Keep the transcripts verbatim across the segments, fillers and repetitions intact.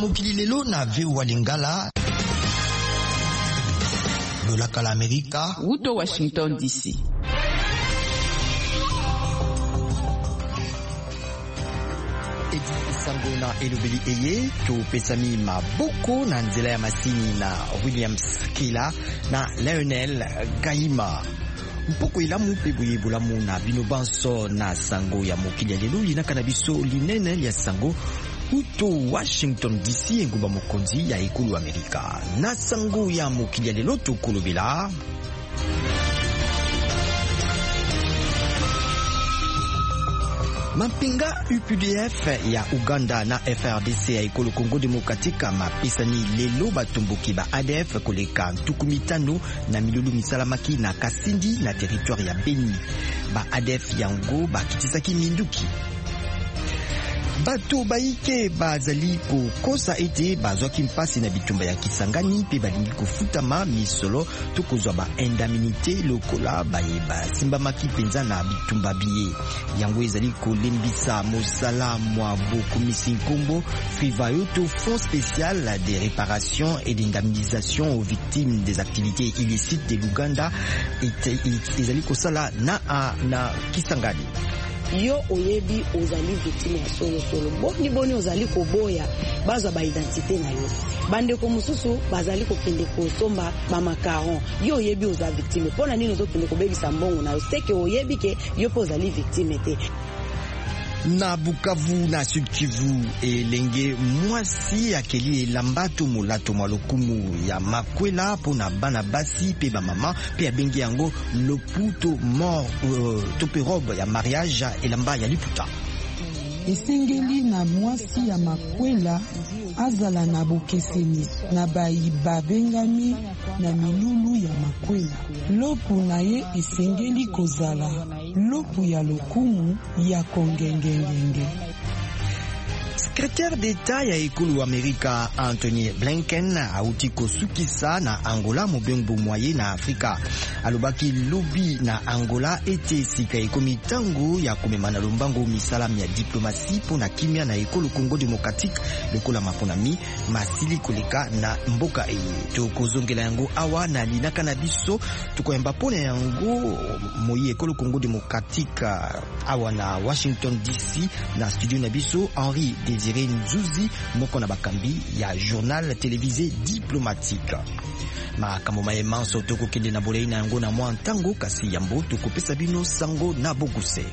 mokili lelo na veo wa Lingala lolaka la Amerika Wuto Washington D C. Sango na elobeli eye topesami maboko na nzela ya masini na Williams Kila na Lionel Gaima. Mpoko ilamu mpe boye bolamu na bino banso na sango ya mokili ya lelo linaka na biso linene ya sango Wuto Washington D C engumba mokonzi ya ekulu Amerika. Na sango ya mokili ya lelo tokolobela Mampinga U P D F ya Uganda na F R D C ya ekolo Congo Demokratika mapesani lelo batumbuki ba A D F koleka ntuku mitano na milulu misalamaki na Kasindi na territoire ya Beni. Ba A D F yango bakitisaki minduki. Bato baike bazali kokosa ete bazwaki mpasi na bitumba ya Kisangani pe balingi kofutama misolo tokozwa ba indemnité lokola bayeba simbamaki penza na bitumba biye yango ezali kolembisa mosala mwa bokomisi nkombo Frivayoto Fonds spécial de réparation et d'indemnisation aux victimes des activités illicites de l'Uganda ezali kosala na, na Kisangani. Yo oyebi ozali victime ya solo solo boni boni ozali koboya bazwa ba identité na yo bande ko mususu bazali kokende kosomba ba makaron yo oyebi oza victime pona nini ozokende kobebisa mbongo na yo seke oyebi ke yo po ozali victime te. Na Bukavu na Sud Kivu elenge mwasi akeli elambatu mulato mwalokumu ya makwela pona bana basi pe ba mama pe abengi yango loputo mort uh, tope robe ya mariage elamba ya liputa. Esengeli na mwasi ya makwela azala na bokeseni na bayiba bengami na milulu ya makwela. Lopu na ye esengeli kozala lopu ya lokumu ya kongengengenge. Secrétaire d'État ya ekulu Amerika Anthony Blinken auti kosukisa na Angola mobengo moye na Afrika. Alobaki lobi na Angola ete sika ekomi tango ya komemana lombango misalam ya diplomasi pona kimia na ekolo Congo Démocratique lokola maponami masili koleka na mboka eye. Tokozongela yango awa na linaka na biso tukoyamba pona yango moye ekolo Congo Démocratique awa na Washington D C na studio na biso Henri Désiré Nzuzi moko na bakambi ya journal télévisé diplomatique. Makambo mayema soto kokende na bolei na yango na mwa ntango kasi yambo tokopesa bino sango na boguse.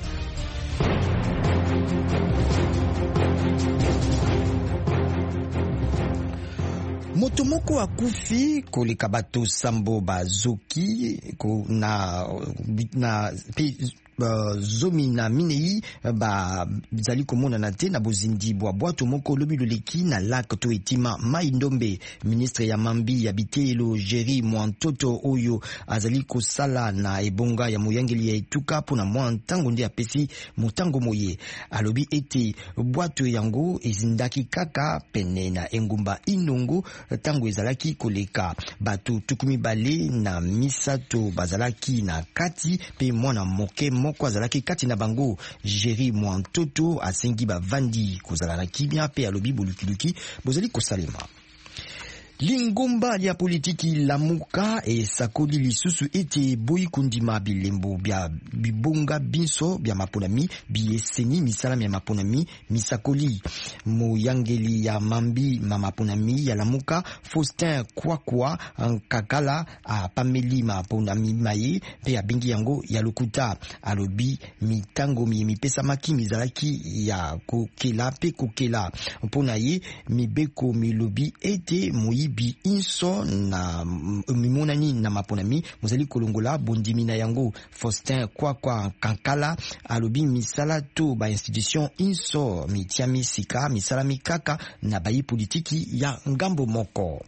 Moto moko akufi koleka bato sambo bazoki na na Uh, zomi na minei ba zali komona na te na bozindi bwa bwato moko lobi loleki na lak to etima mai ndombe. Ministre ya mambi ya bitelo Jerry Mwantoto oyo azali kosala na ebonga ya moyangeli ya etuka pona mwa ntango nde apesi motango moye alobi ete bwato yango ezindaki kaka pene na engumba Inongo tango ezalaki koleka bato tukumi bale na misato bazalaki na kati pe mwana moke moko azalaki kati na bango. Jerry Mwantoto asengi bavandi kozala na kimia pe alobi bolukiluki bozali kosalema. Lingomba ya politiki lamuka e sakoli lisusu ete boyi kundima bilembo bya bibonga binso bya maponami bieseni misalami ya maponami misakoli moyangeli ya mambi mamaponami ya lamuka Faustin Kwakwa Kakala a pameli maponami maye pe abengi yango ya lokuta alobi mitango mi mipesa maki mizalaki ya kokela pe kokela mpona ye mibeko milobi ete moyi bi inso na mimonani na maponami mozali kolongola bondimi na yango. Faustin Kwakwa Kankala alobi misala to ba institution inso mitiami sika misala mikaka na bayi politiki ya ngambo moko.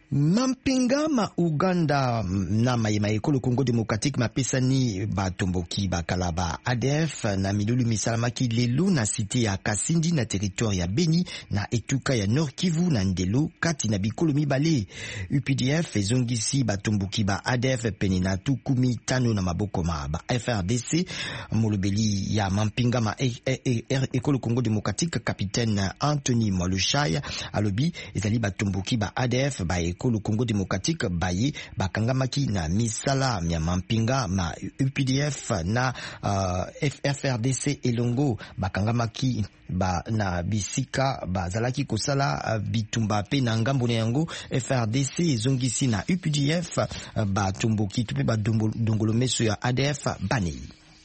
Mampinga ma Uganda na mayema ekolo Congo Démocratique mapesani batomboki bakala ba A D F na milulu misalamaki lelu na cité ya Kasindi na territoire ya Beni na etuka ya Nord Kivu na Ndelo kati na bikolo mibale. U P D F ezongisi batomboki ba A D F pene na tukumi tano na maboko ma ba F R D C. Molobeli ya Mampinga ma ekolo Congo Démocratique capitaine Anthony Mwalushaya alobi ezali batomboki ba A D F ba ekolo Congo Démocratique baye bakangamaki na misala ya Mampinga ma U P D F na uh, F R D C elongo bakangamaki ba na bisika bazalaki kosala uh, bitumba pe na ngambo na yango. F R D C ezongisi na U P D F uh, batomboki tupe ba dongolo meso ya A D F bani.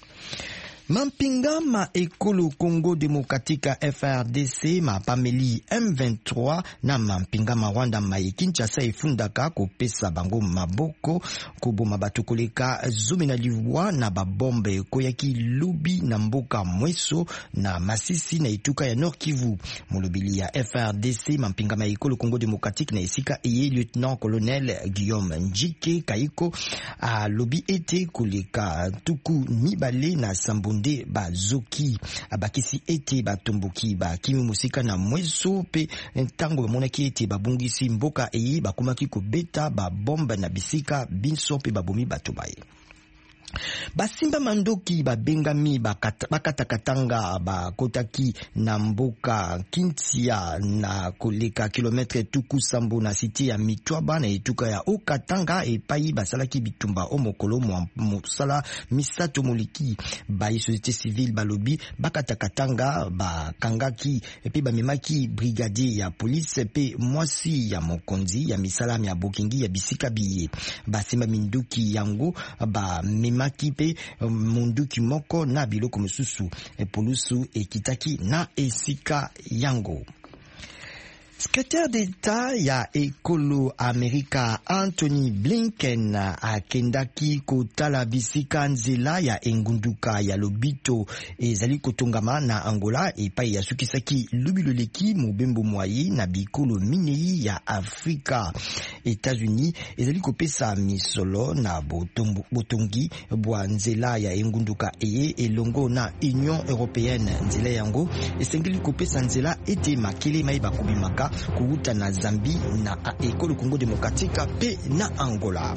Mampinga ma ekolo Congo Démocratique F R D C ma pameli M vingt-trois na Mampinga ma Rwanda ma Kinshasa efundaka kopesa bango maboko koboma bato koleka zomi na liwa na babombe koyaki lubi na mboka mweso na Masisi na etuka ya Nord Kivu. Molobili ya F R D C Mampinga ma ekolo Congo Démocratique na esika eye lieutenant colonel Guillaume Njike Kaiko a lobi ete koleka tuku mibale na sambo nde bazoki abakisi ete batomboki ba kimi musika na mweso pe ntango bamonaki ete babungisi mboka eye bakomaki kobeta ba bomba na bisika binso pe babomi bato baye. Basimba mandoki babengami bakatakatanga bakotaki na mboka Kintia na koleka kilometre tuku sambo na siti ya Mitwaba na etuka ya Okatanga epai basalaki bitumba omokolo mosala misato moliki ba société civile balobi bakatakatanga bakangaki epi bamemaki brigadier ya police pe mwasi ya mokonzi ya misala ya bokingi ya bisika biye. Basimba minduki yango ba maki pe munduki moko na biloko mosusu epolusu ekitaki na esika yango. Secrétaire d'État ya ekolo Amerika Anthony Blinken akendaki kotala bisika nzela ya engunduka ya lobito ezali kotongama na Angola epai ya sukisaki lubiloleki mobembo mwayi na bikolo minei ya Afrika. États-Unis ezali kopesa misolo na botombo, botongi bwa nzela ya engunduka eye elongo na Union Européenne. Nzela yango esengeli kopesa nzela ete makele mai bakobimaka kuuta na Zambie na ekolo Congo Démocratique pe na Angola.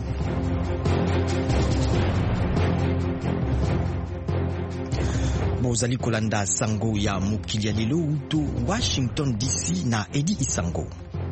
Bozali kolanda sango ya mukili ya lelo uto Washington D C na Edi Isango.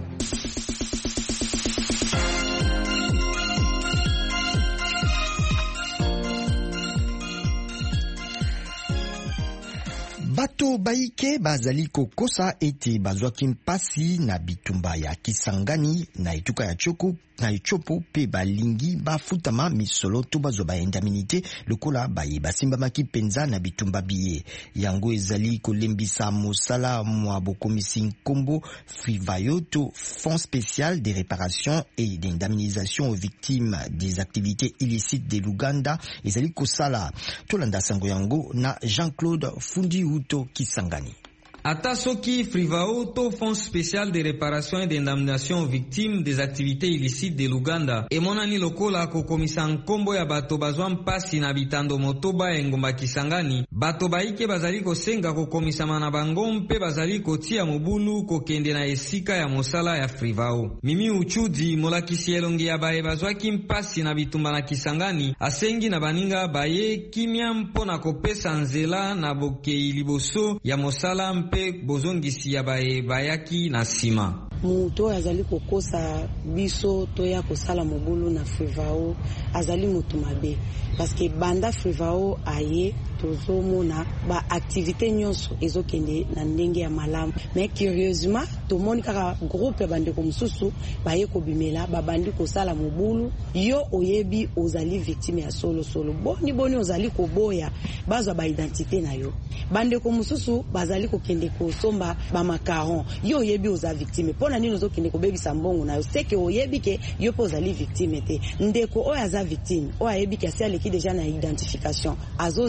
Bato baike bazali kokosa ete bazwaki mpasi na bitumba ya Kisangani na etuka ya Choko na Ichopo pe balingi bafutama misolo to bazwa ba indemnité lokola baye basimbamaki penza na bitumba biye. Yango ezali kolembisa mosala mwa bokomisi nkombo Frivayoto Fonds spécial de réparation et d'indemnisation aux victimes des activités illicites de l'Ouganda ezali kosala. Tolanda sango yango na Jean-Claude Fundi Uto Kisangani. Ata soki Frivao to Fonds spécial de réparation et d'indemnisation aux victimes des activités illicites de l'Ouganda emonani lokola kokomisa nkombo ya bato bazwa mpasi na bitando motoba engomba Kisangani, bato baike bazali kosenga kokomisama na bango mpe bazali kotia mobulu kokende na esika ya mosala ya Frivao. Mimi Uchudi molakisi elongi ya baye bazwaki mpasi na bitumba na Kisangani asengi na baninga baye kimia mpona kopesa nzela na bokei liboso ya mosala mpe bozongisi ya bae bayaki na sima. Muto azali kokosa biso to ya kosala mobulu na Frivao azali mutu mabe parce que banda Frivao aye tozomona ba activité nyonso ezokende na ndenge ya malamu. Mais curieusement tomoni kaka groupe bande ko mususu baye ko bimela babandi kosala mobulu yo oyebi ozali victime ya solo solo boni boni ozali koboya bazwa ba identité na yo bande ko mususu bazali kokende kosomba ba makaron yo oyebi oza victime pona nini ozokende kobebisa mbongo na yo seke oyebi ke yo po ozali victime te ndeko oyo aza victime oyo ayebi ke asialeki deja na identification azozela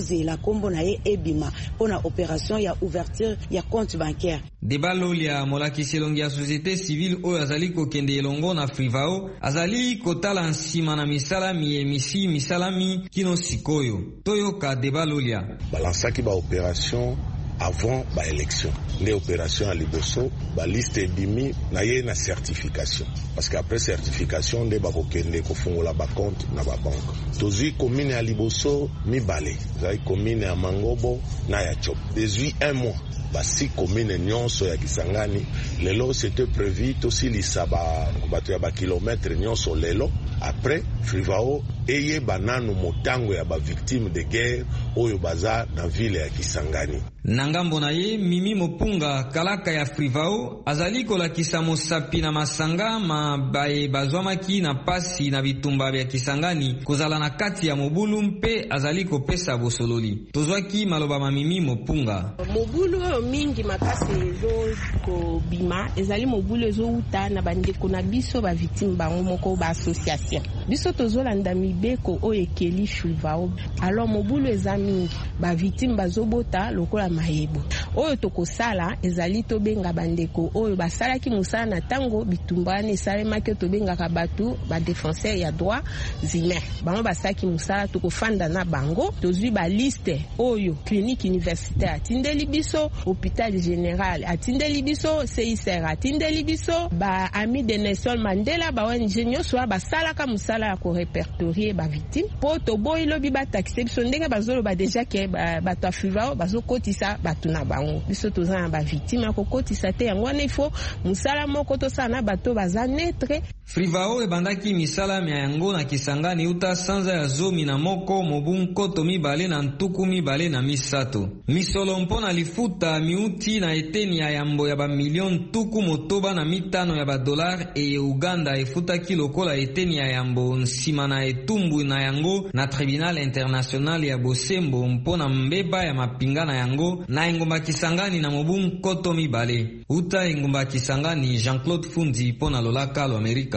kombo na ye ebima pona opération ya ouverture ya compte bancaire. Debalolia molakisi elongi ya société civile oyo azali kokende elongo na Frivao azali kotala nsima na misala miyemisi misalami kino sikoyo. Toyoka Debalolia. Balansaki ba opération avant ba élection. Les opérations à Liboso, ba liste ebimi na ye na certification. Parce qu'après certification, de ba kokende ko fungola ba compte na ba banque. Tozui commune à Liboso mi balé. Zai commune à Mangobo na ya Chop. Depuis un mois. Basi commune nyonso ya Kisangani lelo c'était prévu aussi lisaba bato ya ba kilomètre nyonso lelo après Frivao eye bananu motango ya ba victime de guerre oyo baza na ville ya Kisangani. Nangambo na ye Mimi Mopunga kalaka ya Frivao azali kolakisa mosapi na masanga mabaye bazwamaki na pasi na bitumba ya Kisangani kozala na kati ya mobulu mpe azali kopesa bosololi. Tozwaki maloba ma Mimi Mopunga. Mobulu mingi makasi ezo ko bima ezali mobulu ezo uta na bandeko na biso ba victime bango moko ba association. Biso tozolanda mibeko oyo ekeli Frivao. Alors mobulu eza mingi ba victime bazobota lokola mahebo. Oyo tokosala ezali tobenga bandeko oyo basalaki musala na tango bitumbani esalemaki tobengaka batu ba défenseur ya droit humain. Bango basaki musala tokofanda na bango tozwi ba liste oyo clinique universitaire tindeli biso hôpital général atindeli biso C I C R atindeli biso ba ami de Nelson Mandela ba O N G nyonso basalaka musala ya ko répertorier ba victime po to boy lobi ba taxer biso ndenge bazolo ba déjà ke ba to Frivao bazokotisa batu na bango biso tozana ba victime akokotisa te yango wana ifo musala moko tosala na bato baza netre. Frivao ebandaki misala mia yango na Kisangani uta sanza ya zomi na moko mobunko to mibale na ntuku mibale na misato. Misolo mpona lifuta miuti na eteni ya yambo ya ba milion tuku motoba na mitano ya ba dolar e Uganda efutaki lokola eteni ya yambo nsima na etumbu na yango na tribunal international ya Bosembo mpona mbeba ya mapinga na yango na engumba Kisangani na mobunko to mibale. Uta engumba Kisangani Jean-Claude Fundi pona lolaka lo Amerika.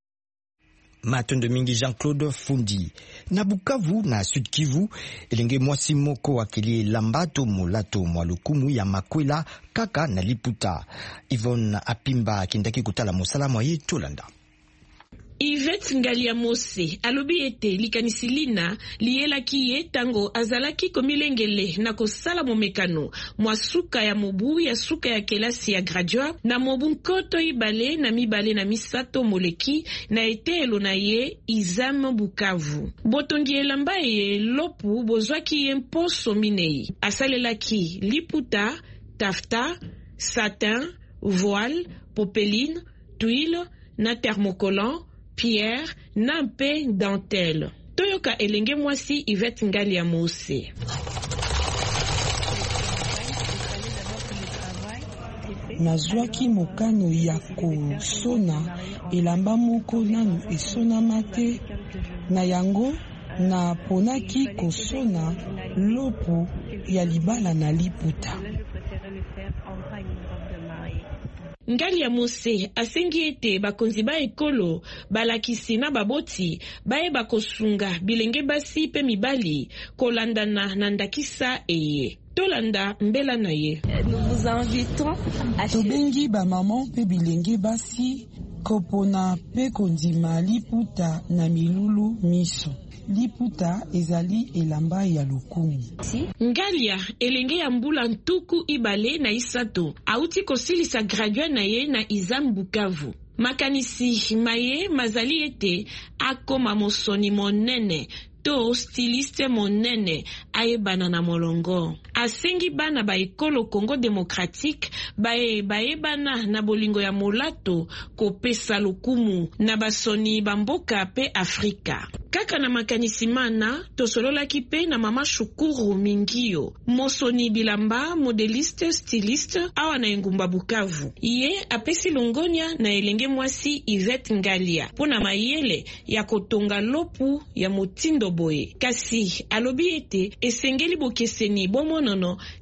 Matondo mingi Jean-Claude Fundi. Na Bukavu na Sud Kivu, elenge mwasi moko wakili lambato mulato mwalukumu ya makwela kaka na liputa. Yvonne Apimba kindaki kutala musala mwa ye Tolanda. Yvette Ngalia Mose alobi ete likanisi lina lielaki ye tango azalaki komilengele na kosala momekano mwa suka ya mobu ya suka ya kelasi ya gradua na mobu nkoto ibale na mibale na misato moleki na etelo na ye Izam Bukavu. Botongi elamba ye lopu bozwaki ye mposo minei. Asalelaki liputa, tafta, satin, voile, popeline, tuile na thermocollant, pierre, na mpe dentelle. Toyoka elenge mwasi Yvette Ngalia Mose. Nazwaki mokano ya kosona elamba moko nanu esonama te na yango na ponaki kosona lopo ya libala na liputa. Ngalia Mose asengi ete bakonzi ba ekolo balakisi na baboti baye bakosunga bilenge basi pe mibali kolandana na ndakisa eye. Tolanda mbela na ye. Tobengi ba maman pe bilenge basi kopona pe kondima liputa na milulu miso. Liputa ezali elamba ya lukumu. Ngalia elenge ya mbula ntuku ibale na isato auti kosilisa gradua na ye na Izam Bukavu. Makanisi maye mazali ete akoma mosoni monene to styliste monene ayebana na molongo. Asengi bana ba ekolo Congo Démocratique bae baebana na bolingo ya molato kopesa lukumu na basoni bamboka pe Afrika. Kaka na makanisi mana tosololaki pe na mama Shukuru Mingio mosoni bilamba modeliste styliste awa na engumba Bukavu. Iye apesi longonya na elenge mwasi Yvette Ngalia pona mayele ya kotonga lopu ya motindo boye. Kasi alobi ete esengeli bokeseni bomonono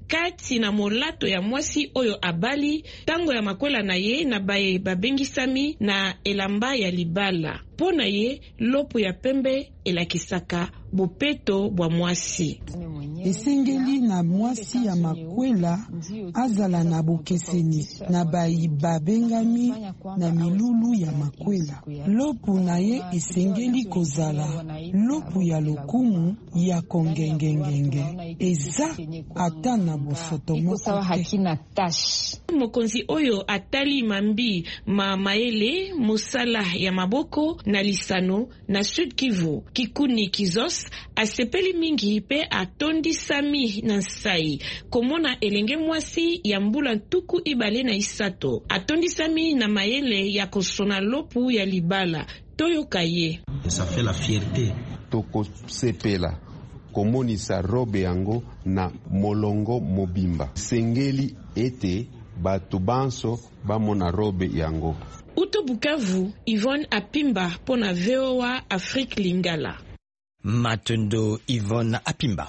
kati na molato ya mwasi oyo abali tango ya makwela na ye na baye babengisami na elamba ya libala. Po na ye lopo ya pembe elakisaka bopeto bwa mwasi. Esengeli na mwasi ya makwela azala na bokeseni na bayi babengami na milulu ya makwela. Lopu na ye esengeli kozala lopu ya lokumu ya kongengengenge. Eza ata na bofoto moko te. Mokonzi oyo atali mambi ma maele mosala ya maboko na lisano na Sud Kivu. Kikuni Kizos asepeli mingi pe atondi sami na nsai komona elenge mwasi ya mbula ntuku ibale na isato. Atondi sami na mayele ya kosona lopu ya libala. Toyoka ye. Ça fait la fierté. Toko sepela komonisa robe yango na molongo mobimba. Sengeli ete batu banso bamona robe yango. Uto Bukavu, Yvonne Apimba pona V O A Afrique Lingala. Matondo Yvonne Apimba.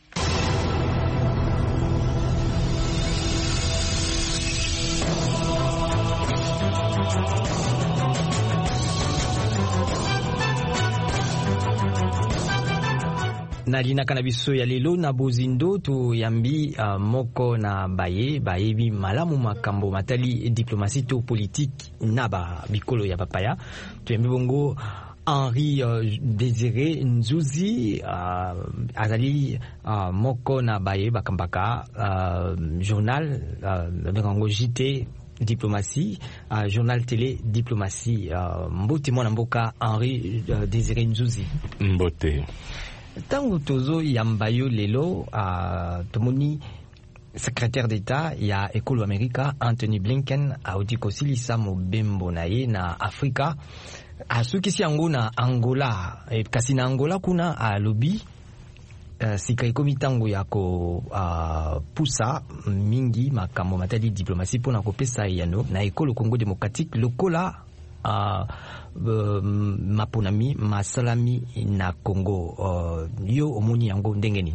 Nalina kanabiso ya lelo na bozindo to yambi uh, moko na baye bayebi malamu makambo matali diplomasi to politique naba bikolo ya papaya to yambi bongo Henri uh, Désiré Nzuzi uh, azali uh, moko na baye bakambaka uh, journal uh, bengango J T diplomatie uh, journal télé diplomatie uh, mbote mwana mboka Henri uh, Désiré Nzuzi mbote. Tango tozo yambayo lelo a uh, tomoni secrétaire d'État ya Ekolo Amerika Anthony Blinken audi kosilisa mobembo na ye na Afrika asukisi yango na Angola e, kasi na Angola kuna alobi uh, sika ikomi tango ya ko uh, pusa mingi makambo matali diplomasi pona kopesa yano na Ekolo Congo Démocratique lokola Uh, uh, maponami masalami na Congo uh, yo omoni yango ndengeni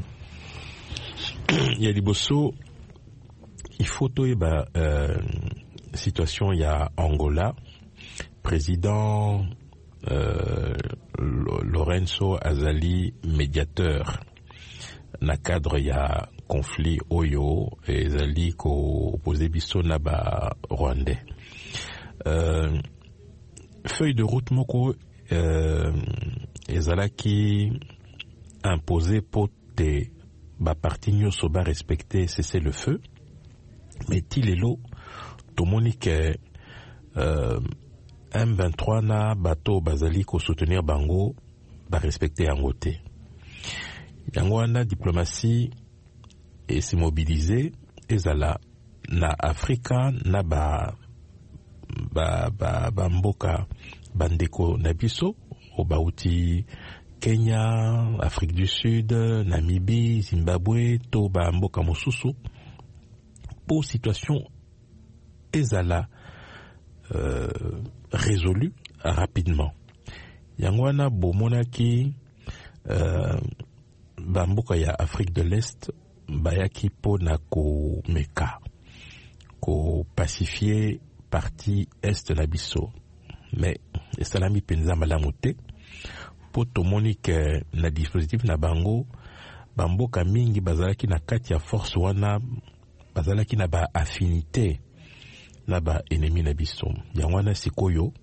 ya liboso il faut toyeba euh, situation ya Angola président euh, Lorenzo Azali médiateur na cadre ya conflit oyo ezali ko opposé biso na ba Rwandais euh, feuille de route moko euh, ezalaki imposé pour te ba parti nyonso ba respecter cesser le feu mais tilelo tomoni ke euh, M vingt-trois na bato bazali ko soutenir bango ba respecter yango te yango wana diplomatie et se mobiliser ezala na Afrika na ba ba ba ba mboka bandeko na biso o bauti Kenya, Afrique du Sud, Namibie, Zimbabwe, to ba mboka mosusu pour situation ezala euh, résolue rapidement yango wana bomonaki euh, ba mboka ya Afrique de l'Est bayaki pona ko meka ko pacifier partie est na biso mais esalami penza malamu te po tomoni ke na dispositif na bango bamboka mingi bazalaki na kati ya force wana bazalaki na ba affinité na ba ennemi na biso yango wana sikoyo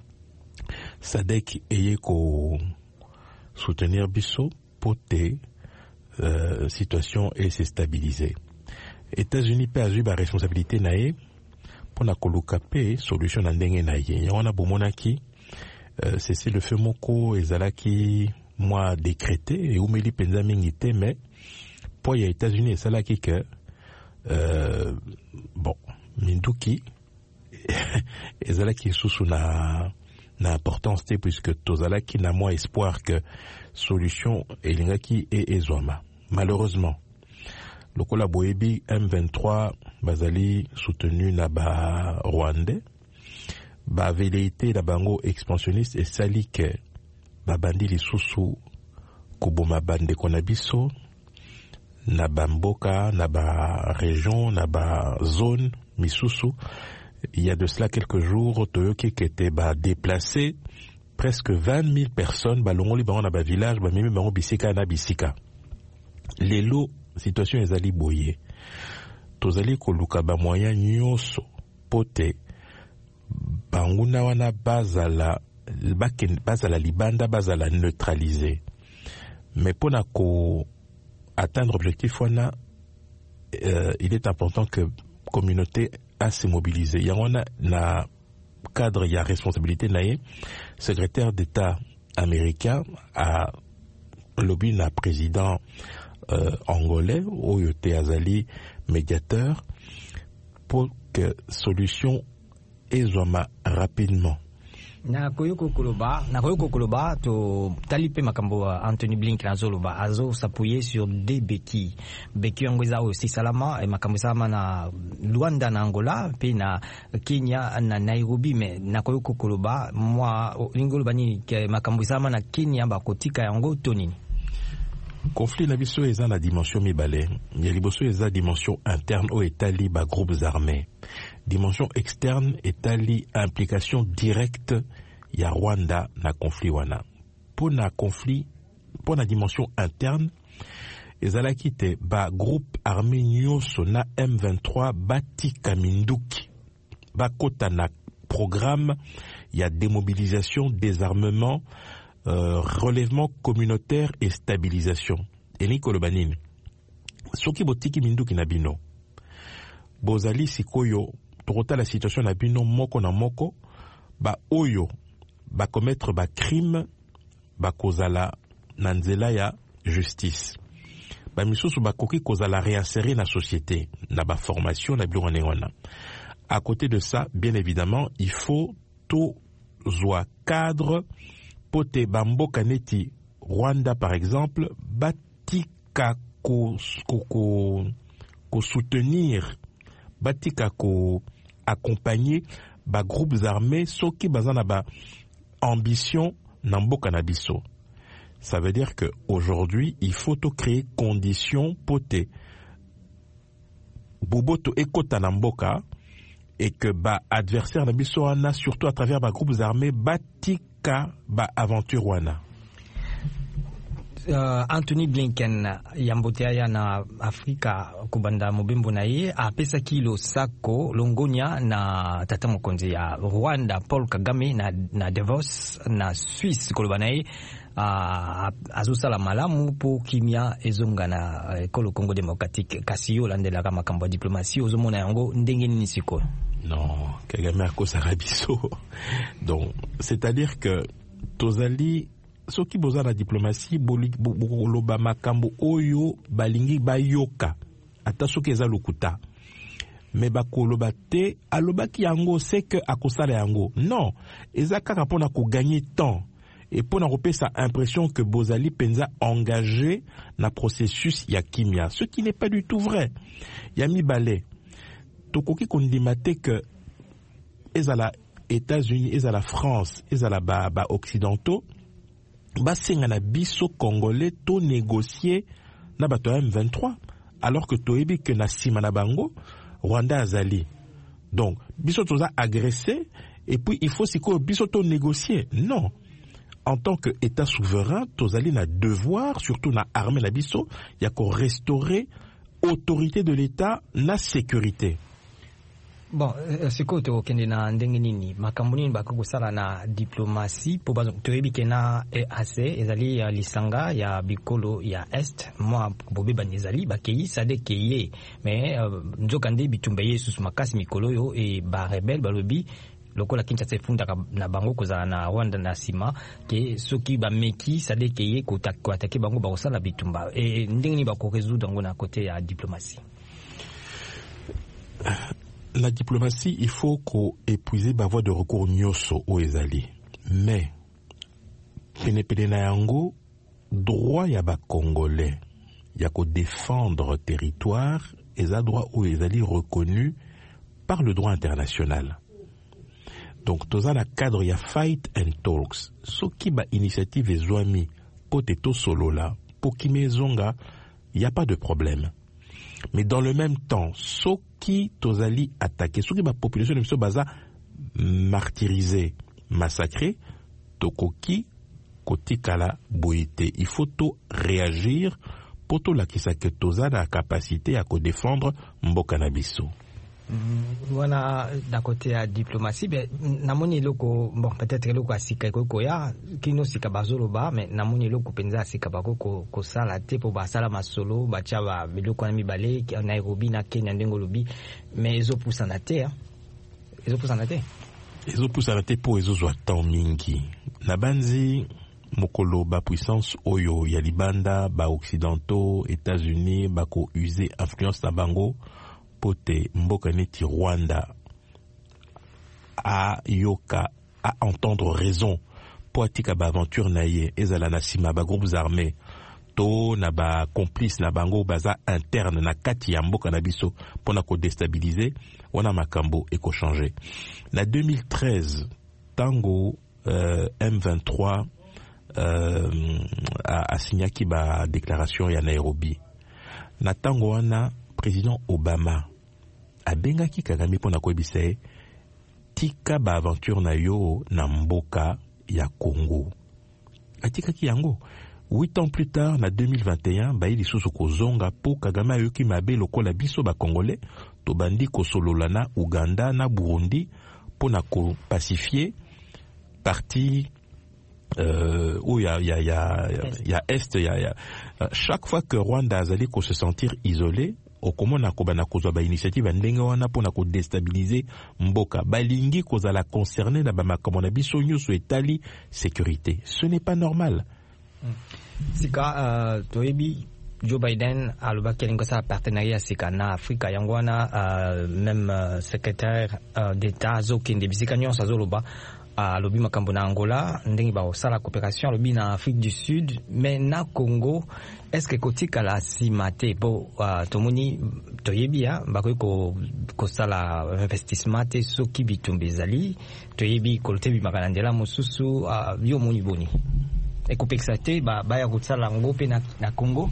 Sadek eye ko soutenir biso po te euh, situation et se stabiliser. États-Unis pe azui ba responsabilité na ye pona koluka pe solution na ndenge na ye yango wana bomonaki euh, c'est le feu moko ezalaki moi décrété et umeli penza mingi te mais po ya États-Unis esalaki que euh, bon minduki ezalaki susu na na importance te puisque tozalaki na moi espoir que solution elingaki e ezwama malheureusement lokola boyebi M vingt-trois bazali soutenu na ba Rwandais ba velleité na bango expansionniste esali ke babandi lisusu koboma bande kona biso na ba mboka, na ba région, na ba zone misusu. Il y a de cela quelques jours, Toyoki qui était bah, déplacé, presque vingt mille personnes, bah, longoli bango na ba village, bah, mimi bango bisika na bisika. Lelo, situation ezali boye. Tozali koluka ba moyen nyonso, pote, banguna wana bazala, bazala libanda, bazala neutralisé. Mais pour na ko atteindre l'objectif wana, euh, il est important que la communauté à se mobiliser. Il y a un cadre, il y a responsabilité. Le secrétaire d'État américain a lobby le président euh, angolais, Oyote Azali, médiateur, pour que solution ezwama rapidement. Na koyoko koloba na koyoko koloba to talipe makambo Anthony Blinken azoloba azo s'appuyer sur des béquilles béquilles ngweza aussi salama et makambo sama na Luanda na Angola pe na Kenya na Nairobi. Mais na koyoko koloba moi lingoloba ni makambo sama na Kenya ba kotika yango tonini conflit na biso eza na dimension mibale. Ya liboso eza dimension interne au etali ba groupes armés. Dimension externe etali implication directe ya Rwanda na conflit wana. Pour na conflit, pour na dimension interne, ezalaki te ba groupe armé nyonso na M vingt-trois batika minduki. Ba kota na programme ya démobilisation, désarmement, euh, relèvement communautaire et stabilisation. Eni kolobanini. Soki botiki minduki na bino. Bozali sikoyo tokota la situation na bino moko na moko ba oyo ba commettre ba crime ba kozala na nzela ya justice. Ba misusu ba koki kozala réinsérer na société na ba formation na biloko wana. À côté de ça, bien évidemment, il faut tout zwa cadre pote bamboka neti Rwanda par exemple batika ko ko ko soutenir batika ko accompagner ba groupes armés soki bazana ba ambition na mboka na biso. Ça veut dire que aujourd'hui il faut to créer conditions pote boboto ekota na mboka et que ba adversaire na biso wana surtout à travers ba groupes armés batika ba aventure wana. Uh, Anthony Blinken yambotea ya na Afrika kubanda mobembo na ye apesa kilo sako longonia na tata mokonzi ya Rwanda Paul Kagame na, na Davos na Swiss koloba na ye uh, azosala malamu po kimia ezonga na ekolo Congo Démocratique kasi yo landela kama makambo ya diplomatie ozomona yango ndenge nini siko. Non, Kagame akosala biso. Donc c'est-à-dire que tozali soki boza na diplomatie boloba makambo oyo balingi bayoka ata soki eza lokuta mais bakoloba te alobaki yango c'est que akosala yango non eza kaka mpona kogagner temps et mpona kopesa impression que bozali penza engagé na processus ya kimia, ce qui n'est pas du tout vrai. Ya mibale tokoki kondima te que ezala États-Unis ezala France ezala ba, ba occidentaux basenga na biso congolais to négocier na bato M vingt-trois alors que toyebi que na sima na bango Rwanda azali. Donc biso toza agressé et puis il faut siko biso to négocier. Non. En tant que état souverain, tozali na devoir surtout na armée na biso ya ko restaurer autorité de l'état na sécurité. Bon, siko to kende na ndenge nini makambo nini bakosala na diplomatie po bazo toyebi kena E A C ezali ya lisanga ya bikolo ya est moi bobe banezali bakei sade keye mais uh, nzoka nde bitumba yesu makasi mikolo yo e ba rebelle balobi lokola Kinshasa efunda na bango kozala na Rwanda na sima ke soki ba meki sade keye ko attaquer bango bakosala bitumba e ndenge nini bako résoudre ngo na côté ya diplomatie. La diplomatie, il faut qu'on épuise la voie de recours nyoso au ezali. Mais, penepene na yango, droit ya ba Congolais, ya ko défendre territoire, et ça droit au ezali reconnu par le droit international. Donc, toza na cadre ya fight and talks. Soki ba initiative ezwami, poteto solo la, pokime zonga, il n'y a pas de problème. Mais dans le même temps, ceux qui tozali attaqué, ceux qui la population de Biso baza martyrisé, massacré, tokoki kotikala boité. Il faut tout réagir pour tout la kisa que toza la capacité à ko défendre mboka na biso. Wana d'un côté à diplomatie, ben namoni loko bon peut-être loko asika ko ya kino sika bazolo ba, mais namoni loko penza sika bako ko ko sala te po ba sala masolo ba tia ba biloko na mibale ki Nairobi na Kenya ndengo lobi, mais ezo pousa na te hein ezo pousa na te ezo pousa na te po ezo zwa temps mingi na banzi mokolo ba puissance oyo ya libanda ba occidentaux États-Unis bako user influence na bango pote mboka neti Rwanda a yoka a entendre raison po atika ba aventure na ye ezala na sima ba groupes armés to na ba complice na bango baza interne na kati ya mboka na biso pona ko déstabiliser wana makambo eko changer na deux mille treize tango euh, M vingt-trois euh, a, a signé ki ba déclaration ya Nairobi na tango wana président Obama abengaki Kagame pona koyebisa ye tika ba aventure na yo na mboka ya Congo atikaki yango. Huit ans plus tard na deux mille vingt et un bayi lisusu kozonga po Kagame ayoki mabe lokola biso ba Congolais tobandi kosolola na Uganda na Burundi pona ko pacifier parti euh où il y a il y a il y a il y a est il y a, y a chaque fois que Rwanda azali ko se sentir isolé okomona ko bana kozwa ba initiative ndenge wana pona ko déstabiliser mboka balingi kozala concerné na ba makambo na biso nyuso etali sécurité. Ce n'est pas normal. Sika uh, toyebi Joe Biden alobaki alingi kosala partenariat sika na Afrika yango wana uh, même uh, secrétaire uh, d'État azokende bisika nyonso azoloba alobi makambo na Angola ndenge bakosala coopération alobi na Afrique du Sud mais na Congo est-ce que kotikala nsima te po uh, tomoni toyebi ya bakoki kosala investissement te soki bitumba ezali toyebi kolote bimaka na nzela mosusu uh, yo moni boni ekopekisa te baya kosala yango mpe na Congo.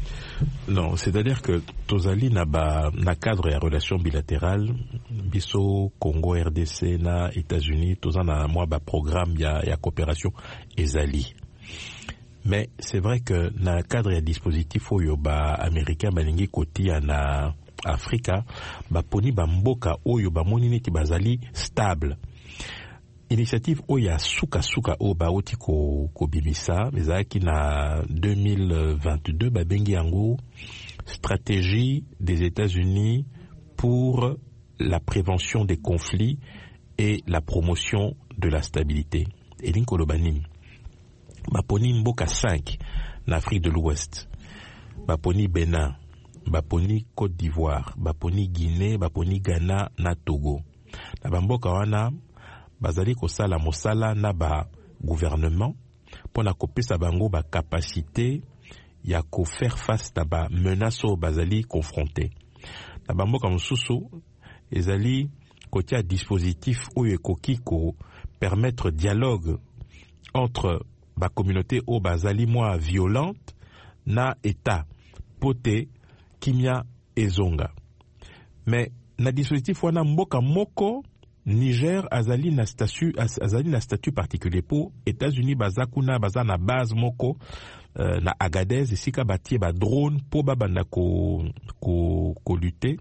Non, c'est-à-dire que tozali na ba na cadre ya relation bilatérale biso Congo R D C na États-Unis tozana moi ba programme ya ya coopération ezali. Mais c'est vrai que na cadre ya dispositif oyo ba américain balingi kotia na Afrika ba poni ba mboka oyo ba moni neti bazali stable. Initiative oya suka suka o baoti ko ko bimisa ezaki na deux mille vingt-deux ba bengi yango stratégie des États-Unis pour la prévention des conflits et la promotion de la stabilité. Elinko lobanim ba poni mboka cinq na Afrique de l'Ouest, ba poni Bénin, ba poni Côte d'Ivoire, ba poni Guinée, ba poni Ghana na Togo. Na ba mboka wana bazali kosala mosala na ba gouvernement pona kopesa bango ba capacité ya ko faire face na ba menaces bazali confronté na ba mboka mosusu ezali kotia dispositif oyo ekoki ko permettre dialogue entre ba communauté o bazali moins violente na état pote kimia ezonga mais na dispositif wana mboka moko Niger azali na statut azali na statut particulier pour États-Unis bazakuna baza na base moko euh, na Agadez esika batie ba drone po babanda ko ko ko lutter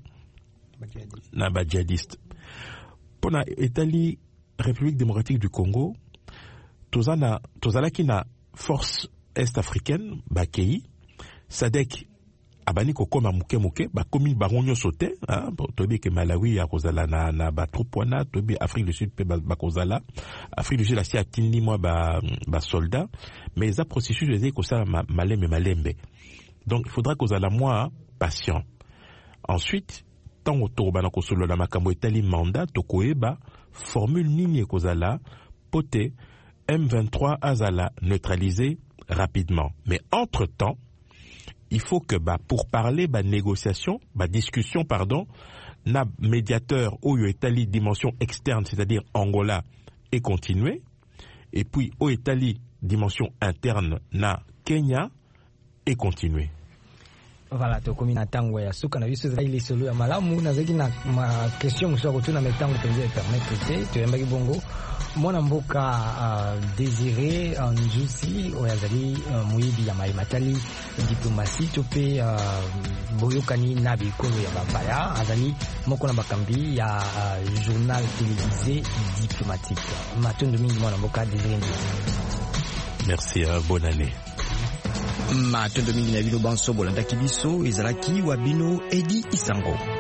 na ba djihadiste. Pona Etali République démocratique du Congo tozana tozalaki na force est africaine bakei Sadek abani ko koma muke muke ba komi baronyo sauté hein tobi ke Malawi ya kozala na na ba troupe wana tobi Afrique du Sud pe ba kozala Afrique du Sud la si atindi moi ba ba soldat mais ça processus de ko ça malembe malembe donc il faudra kozala moi patient. Ensuite tant autour bana ko solo la makambo etali mandat to koeba formule nini kozala poté M vingt-trois azala neutralisé rapidement mais entre-temps il faut que bah, pour parler bah, négociation, bah, discussion pardon, na médiateur oyo etali dimension externe, c'est-à-dire Angola, et continuer, et puis o etali dimension interne na Kenya et continuer. Voilà, tokomi na tango ya suka na biso za ile solo ya malamu na zaki na ma question so ko tuna metango penze permettre te to yamba kibongo mwana mboka uh, Désiré uh, Njusi oyazali uh, muyibi ya mai matali diplomatie to pe uh, boyokani na bikolo ya bapaya azali moko na bakambi ya uh, journal télévisé diplomatique. Matondo mingi mwana mboka Désiré Njusi. Merci, hein, bonne année. Matondo mingi na bino banso bolanda kibiso ezalaki wa bino Edi Isango.